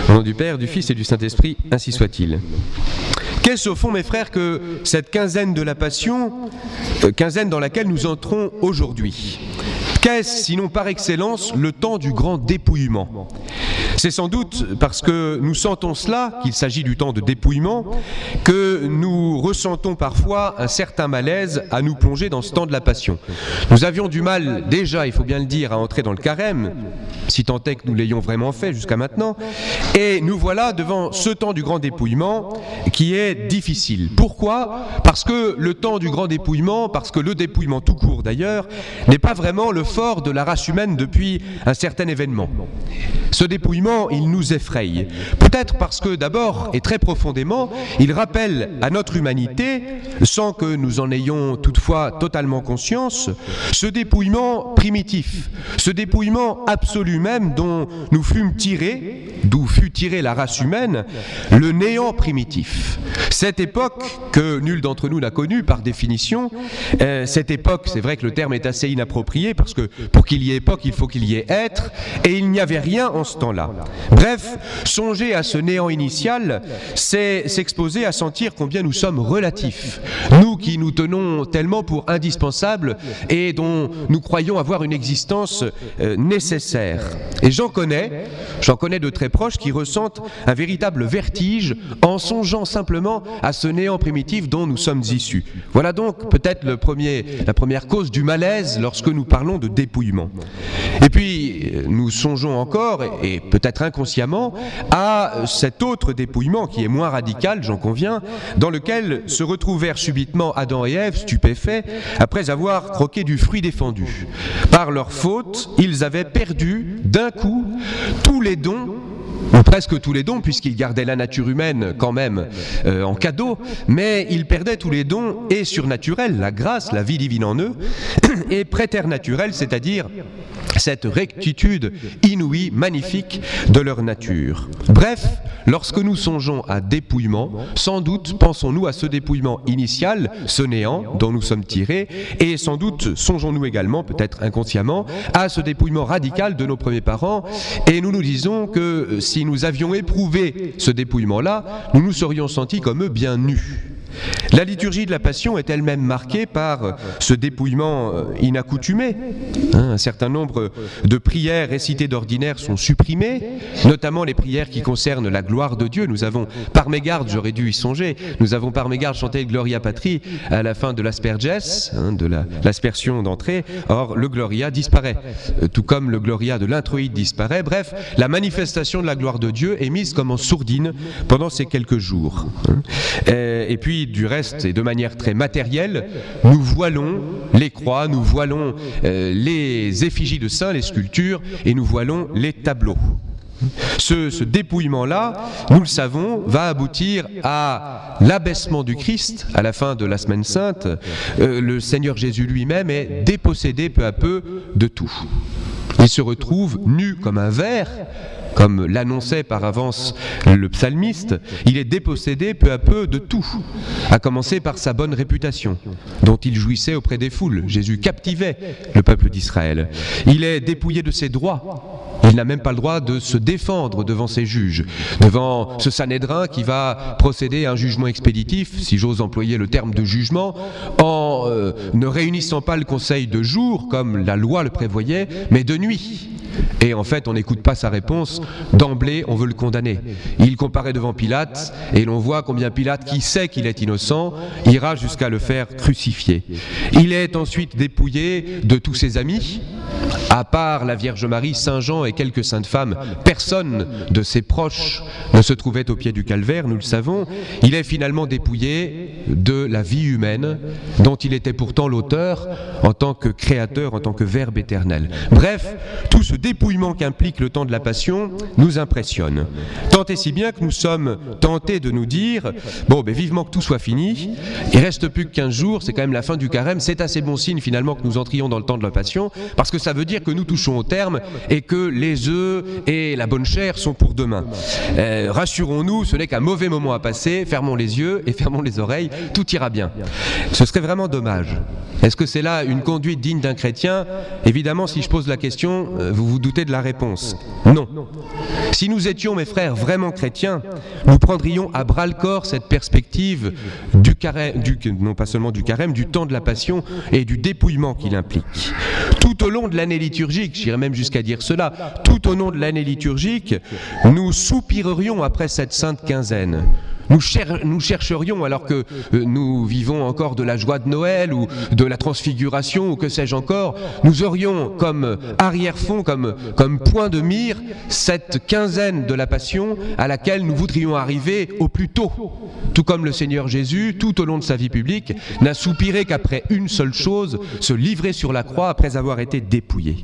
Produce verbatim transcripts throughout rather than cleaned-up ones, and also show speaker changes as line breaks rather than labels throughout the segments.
Au nom du Père, du Fils et du Saint-Esprit, ainsi soit-il. Qu'est-ce au fond, mes frères, que cette quinzaine de la Passion, euh, quinzaine dans laquelle nous entrons aujourd'hui? Qu'est-ce, sinon par excellence, le temps du grand dépouillement? C'est sans doute parce que nous sentons cela, qu'il s'agit du temps de dépouillement, que nous ressentons parfois un certain malaise à nous plonger dans ce temps de la Passion. Nous avions du mal déjà, il faut bien le dire, à entrer dans le carême, si tant est que nous l'ayons vraiment fait jusqu'à maintenant, et nous voilà devant ce temps du grand dépouillement qui est difficile. Pourquoi? Parce que le temps du grand dépouillement, parce que le dépouillement tout court d'ailleurs, n'est pas vraiment le fort de la race humaine depuis un certain événement. Ce dépouillement, il nous effraie. Peut-être parce que d'abord, et très profondément, il rappelle à notre humanité, sans que nous en ayons toutefois totalement conscience, ce dépouillement primitif, ce dépouillement absolu même dont nous fûmes tirés, d'où fut tirée la race humaine, le néant primitif. Cette époque que nul d'entre nous n'a connue par définition, euh, cette époque, c'est vrai que le terme est assez inapproprié parce que pour qu'il y ait époque, il faut qu'il y ait être, et il n'y avait rien en ce temps-là. Bref, songer à ce néant initial, c'est s'exposer à sentir combien nous sommes relatifs. Nous qui nous tenons tellement pour indispensables et dont nous croyons avoir une existence euh, nécessaire. Et j'en connais, j'en connais de très proches qui ressentent un véritable vertige en songeant simplement à ce néant primitif dont nous sommes issus. Voilà donc peut-être le premier, la première cause du malaise lorsque nous parlons de dépouillement. Et puis, nous songeons encore, et peut-être inconsciemment, à cet autre dépouillement qui est moins radical, j'en conviens, dans lequel se retrouvèrent subitement Adam et Ève, stupéfaits, après avoir croqué du fruit défendu. Par leur faute, ils avaient perdu d'un coup tous les dons, ou presque tous les dons, puisqu'ils gardaient la nature humaine quand même euh, en cadeau, mais ils perdaient tous les dons et surnaturels, la grâce, la vie divine en eux, et préternaturels, c'est-à-dire cette rectitude inouïe, magnifique de leur nature. Bref, lorsque nous songeons à dépouillement, sans doute pensons-nous à ce dépouillement initial, ce néant dont nous sommes tirés, et sans doute songeons-nous également, peut-être inconsciemment, à ce dépouillement radical de nos premiers parents, et nous nous disons que si nous avions éprouvé ce dépouillement-là, nous nous serions sentis comme eux bien nus. La liturgie de la Passion est elle-même marquée par ce dépouillement inaccoutumé. Un certain nombre de prières récitées d'ordinaire sont supprimées, notamment les prières qui concernent la gloire de Dieu. Nous avons par mégarde, j'aurais dû y songer, nous avons par mégarde chanté le Gloria Patri à la fin de l'asperges, hein, de la, l'aspersion d'entrée. Or, le Gloria disparaît, tout comme le Gloria de l'introïde disparaît. Bref, la manifestation de la gloire de Dieu est mise comme en sourdine pendant ces quelques jours. Et puis, du reste, et de manière très matérielle, nous voilons les croix, nous voilons euh, les effigies de saints, les sculptures, et nous voilons les tableaux. Ce, ce dépouillement-là, nous le savons, va aboutir à l'abaissement du Christ à la fin de la Semaine Sainte. Euh, le Seigneur Jésus lui-même est dépossédé peu à peu de tout. Il se retrouve nu comme un ver, comme l'annonçait par avance le psalmiste, il est dépossédé peu à peu de tout, à commencer par sa bonne réputation, dont il jouissait auprès des foules. Jésus captivait le peuple d'Israël. Il est dépouillé de ses droits. Il n'a même pas le droit de se défendre devant ses juges, devant ce Sanhédrin qui va procéder à un jugement expéditif, si j'ose employer le terme de jugement, en euh, ne réunissant pas le conseil de jour, comme la loi le prévoyait, mais de nuit. Et en fait, on n'écoute pas sa réponse. D'emblée, on veut le condamner. Il comparaît devant Pilate, et l'on voit combien Pilate, qui sait qu'il est innocent, ira jusqu'à le faire crucifier. Il est ensuite dépouillé de tous ses amis. À part la Vierge Marie, Saint Jean et quelques saintes femmes, personne de ses proches ne se trouvait au pied du calvaire, nous le savons. Il est finalement dépouillé de la vie humaine, dont il était pourtant l'auteur en tant que créateur, en tant que Verbe éternel. Bref, tout ce dépouillement qu'implique le temps de la Passion nous impressionne. Tant et si bien que nous sommes tentés de nous dire « Bon, ben vivement que tout soit fini, il reste plus que quinze jours, c'est quand même la fin du carême, c'est assez bon signe finalement que nous entrions dans le temps de la Passion, parce que ça veut dire que nous touchons au terme et que les œufs et la bonne chair sont pour demain. Euh, rassurons-nous, ce n'est qu'un mauvais moment à passer, fermons les yeux et fermons les oreilles, tout ira bien. Ce serait vraiment dommage. Est-ce que c'est là une conduite digne d'un chrétien? Évidemment, si je pose la question, vous vous doutez de la réponse. Non. Si nous étions, mes frères, vraiment chrétiens, nous prendrions à bras-le-corps cette perspective du carême, du, non pas seulement du carême, du temps de la passion et du dépouillement qu'il implique. Tout au long de l'année liturgique, j'irais même jusqu'à dire cela, tout au long de l'année liturgique, nous soupirerions après cette sainte quinzaine. Nous, cher nous chercherions, alors que euh, nous vivons encore de la joie de Noël ou de la transfiguration ou que sais-je encore, nous aurions comme arrière-fond, comme, comme point de mire, cette quinzaine de la Passion à laquelle nous voudrions arriver au plus tôt. Tout comme le Seigneur Jésus, tout au long de sa vie publique, n'a soupiré qu'après une seule chose, se livrer sur la croix après avoir été dépouillé.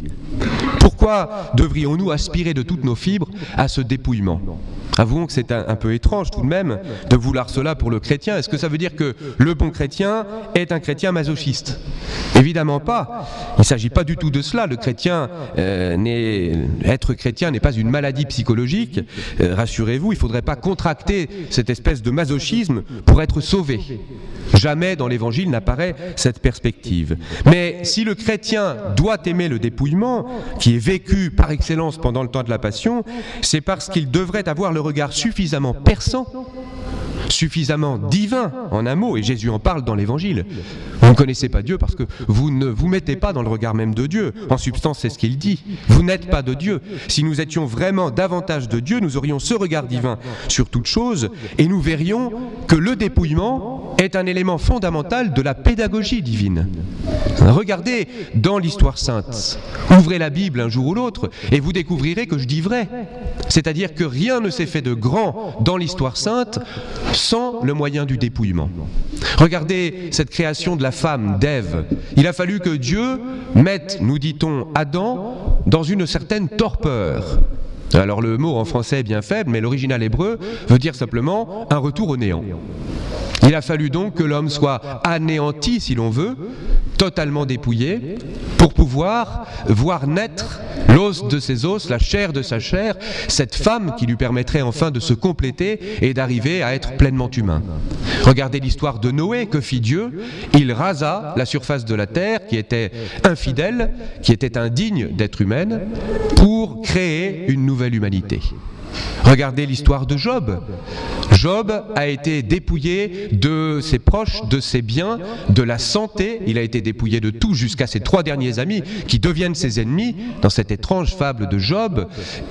Pourquoi devrions-nous aspirer de toutes nos fibres à ce dépouillement ? Avouons que c'est un, un peu étrange tout de même de vouloir cela pour le chrétien. Est-ce que ça veut dire que le bon chrétien est un chrétien masochiste? Évidemment pas. Il ne s'agit pas du tout de cela. Le chrétien, euh, n'est, être chrétien n'est pas une maladie psychologique. Euh, rassurez-vous, il ne faudrait pas contracter cette espèce de masochisme pour être sauvé. Jamais dans l'Évangile n'apparaît cette perspective. Mais si le chrétien doit aimer le dépouillement, qui est vécu par excellence pendant le temps de la Passion, c'est parce qu'il devrait avoir le regard suffisamment perçant, suffisamment divin, en un mot, et Jésus en parle dans l'Évangile. Vous ne connaissez pas Dieu parce que vous ne vous mettez pas dans le regard même de Dieu. En substance, c'est ce qu'il dit. Vous n'êtes pas de Dieu. Si nous étions vraiment davantage de Dieu, nous aurions ce regard divin sur toute chose et nous verrions que le dépouillement est un élément fondamental de la pédagogie divine. Regardez dans l'histoire sainte. Ouvrez la Bible un jour ou l'autre et vous découvrirez que je dis vrai. C'est-à-dire que rien ne s'est fait de grand dans l'histoire sainte sans le moyen du dépouillement. Regardez cette création de la femme, d'Ève. Il a fallu que Dieu mette, nous dit-on, Adam dans une certaine torpeur. Alors le mot en français est bien faible, mais l'original hébreu veut dire simplement un retour au néant. Il a fallu donc que l'homme soit anéanti, si l'on veut, totalement dépouillé, pour pouvoir voir naître l'os de ses os, la chair de sa chair, cette femme qui lui permettrait enfin de se compléter et d'arriver à être pleinement humain. Regardez l'histoire de Noé, que fit Dieu? Il rasa la surface de la terre qui était infidèle, qui était indigne d'être humaine, pour créer une nouvelle humanité. Regardez l'histoire de Job. Job a été dépouillé de ses proches, de ses biens, de la santé. Il a été dépouillé de tout jusqu'à ses trois derniers amis qui deviennent ses ennemis dans cette étrange fable de Job.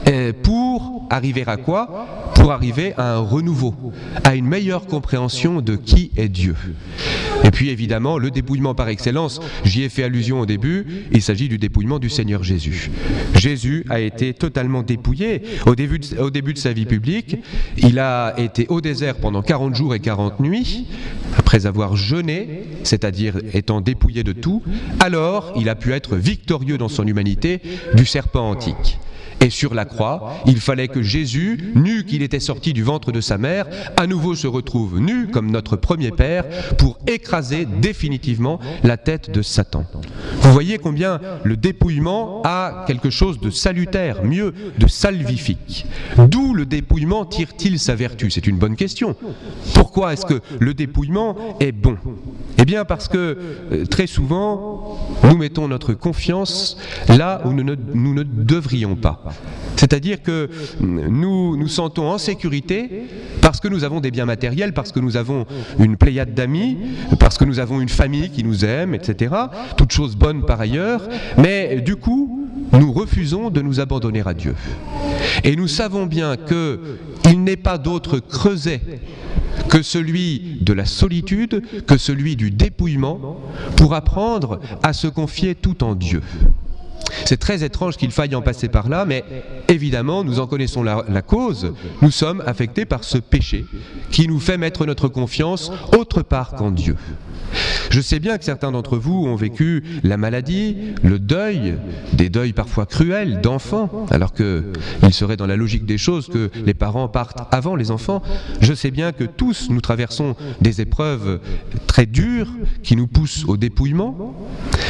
Pour arriver à quoi? Pour arriver à un renouveau, à une meilleure compréhension de qui est Dieu. Et puis évidemment, le dépouillement par excellence, j'y ai fait allusion au début, il s'agit du dépouillement du Seigneur Jésus. Jésus a été totalement dépouillé au début de, au début de sa vie publique. Il a été au désert pendant quarante jours et quarante nuits, après avoir jeûné, c'est-à-dire étant dépouillé de tout. Alors, il a pu être victorieux dans son humanité du serpent antique. Et sur la croix, il fallait que Jésus, nu qu'il était sorti du ventre de sa mère, à nouveau se retrouve nu comme notre premier Père pour écraser définitivement la tête de Satan. Vous voyez combien le dépouillement a quelque chose de salutaire, mieux, de salvifique. D'où le dépouillement tire-t-il sa vertu? C'est une bonne question. Pourquoi est-ce que le dépouillement est bon? Eh bien parce que euh, très souvent, nous mettons notre confiance là où nous ne, nous ne devrions pas. C'est-à-dire que nous nous sentons en sécurité parce que nous avons des biens matériels, parce que nous avons une pléiade d'amis, parce que nous avons une famille qui nous aime, et cetera. Toutes choses bonnes par ailleurs, mais du coup, nous refusons de nous abandonner à Dieu. Et nous savons bien qu'il n'est pas d'autre creuset que celui de la solitude, que celui du dépouillement, pour apprendre à se confier tout en Dieu. C'est très étrange qu'il faille en passer par là, mais évidemment, nous en connaissons la, la cause. Nous sommes affectés par ce péché qui nous fait mettre notre confiance autre part qu'en Dieu. Je sais bien que certains d'entre vous ont vécu la maladie, le deuil, des deuils parfois cruels d'enfants, alors qu'il serait dans la logique des choses que les parents partent avant les enfants. Je sais bien que tous nous traversons des épreuves très dures qui nous poussent au dépouillement,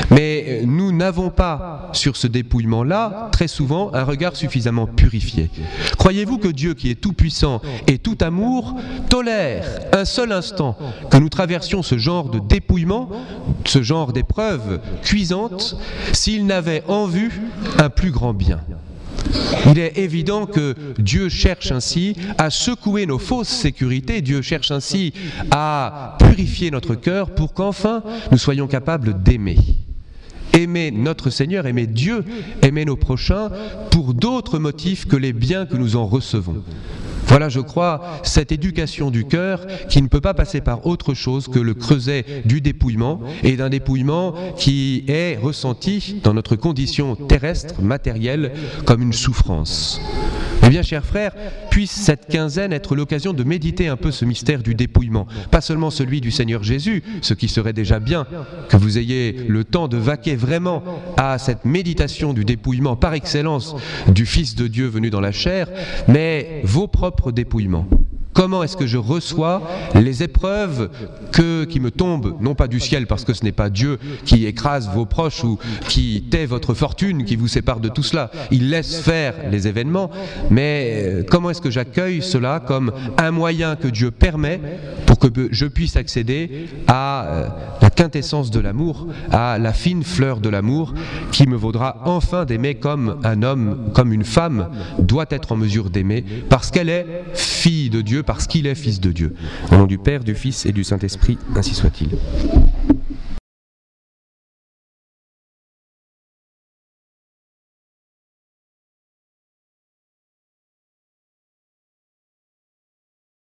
Mais nous n'avons pas, sur ce dépouillement-là, très souvent, un regard suffisamment purifié. Croyez-vous que Dieu, qui est tout-puissant et tout amour, tolère un seul instant que nous traversions ce genre de dépouillement, ce genre d'épreuve cuisante, s'il n'avait en vue un plus grand bien? Il est évident que Dieu cherche ainsi à secouer nos fausses sécurités, Dieu cherche ainsi à purifier notre cœur pour qu'enfin nous soyons capables d'aimer. Aimer notre Seigneur, aimer Dieu, aimer nos prochains pour d'autres motifs que les biens que nous en recevons. Voilà, je crois, cette éducation du cœur qui ne peut pas passer par autre chose que le creuset du dépouillement, et d'un dépouillement qui est ressenti dans notre condition terrestre, matérielle, comme une souffrance. Eh bien, chers frères, puisse cette quinzaine être l'occasion de méditer un peu ce mystère du dépouillement. Pas seulement celui du Seigneur Jésus, ce qui serait déjà bien, que vous ayez le temps de vaquer vraiment à cette méditation du dépouillement par excellence du Fils de Dieu venu dans la chair, mais vos propres dépouillements. Comment est-ce que je reçois les épreuves que, qui me tombent, non pas du ciel, parce que ce n'est pas Dieu qui écrase vos proches ou qui tait votre fortune, qui vous sépare de tout cela. Il laisse faire les événements, mais comment est-ce que j'accueille cela comme un moyen que Dieu permet pour que je puisse accéder à la quintessence de l'amour, à la fine fleur de l'amour, qui me vaudra enfin d'aimer comme un homme, comme une femme doit être en mesure d'aimer, parce qu'elle est fille de Dieu, parce qu'il est Fils de Dieu. Au nom du Père, du Fils et du Saint-Esprit, ainsi soit-il.